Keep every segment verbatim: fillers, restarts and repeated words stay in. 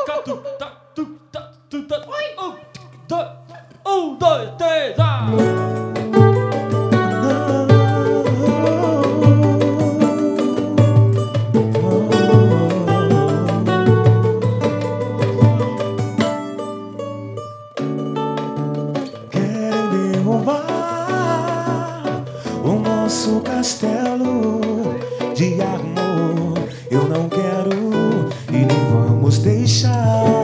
Um, dois, três, ah! Querem derrubar o nosso castelo de amor. Eu não quero e nem vamos deixar.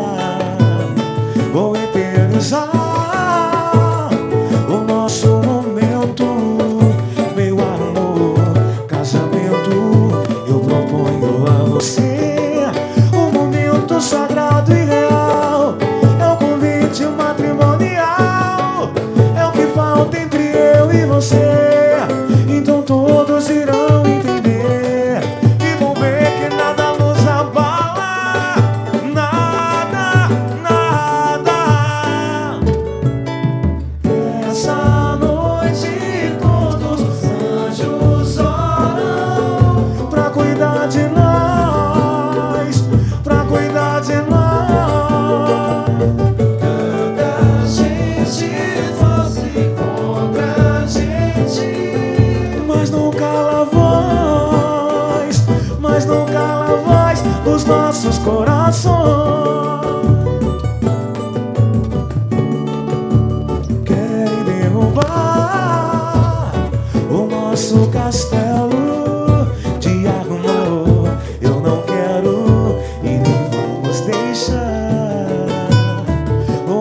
Vou eternizar o nosso momento, meu amor, casamento. Eu proponho a você um momento sagrado e real. É o convite matrimonial, é o que falta entre eu e você. Então todos irão entender e vão ver que nada nos abala. Nada, nada. Essa noite todos os anjos oram pra cuidar de nós, pra cuidar de nós. Cada gente só se encontra a gente, mas não cala a voz, mas não cala a voz dos nossos corações. Querem derrubar o nosso castelo de amor. Eu não quero e nem vamos deixar. Vou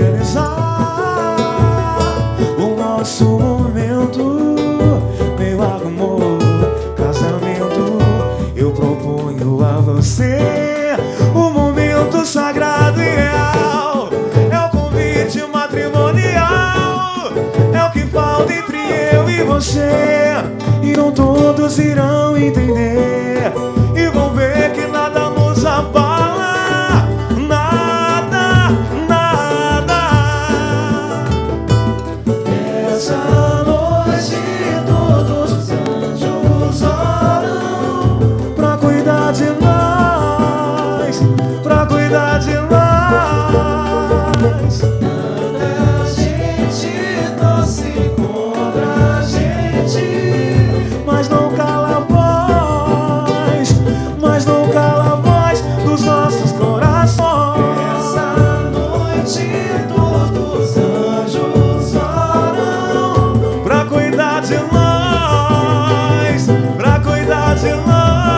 eternizar o nosso momento, meu amor, casamento. Eu proponho a você um momento sagrado e real. É o convite matrimonial, é o que falta entre eu e você. E não todos irão entender e vão ver que nada nos abala. Nada, nada. Essa noite todos os anjos oram pra cuidar de nós, pra cuidar de nós. Tanta gente torce contra a gente, mas não cala a voz, mas não cala a voz dos nossos corações. Essa noite todos os anjos oram pra cuidar de nós, pra cuidar de nós.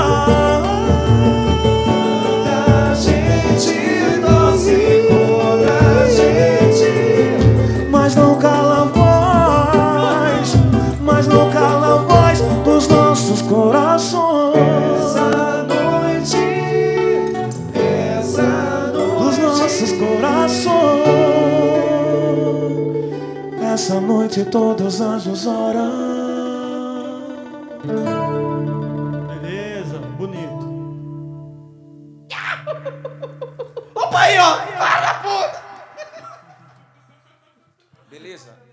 Tanta gente torce contra a gente, mas não cala a voz, mas não cala a voz dos nossos corações. Essa noite, essa noite, dos nossos corações. Essa noite todos os anjos oram. Beleza, bonito. Opa aí, ó! Para, puta!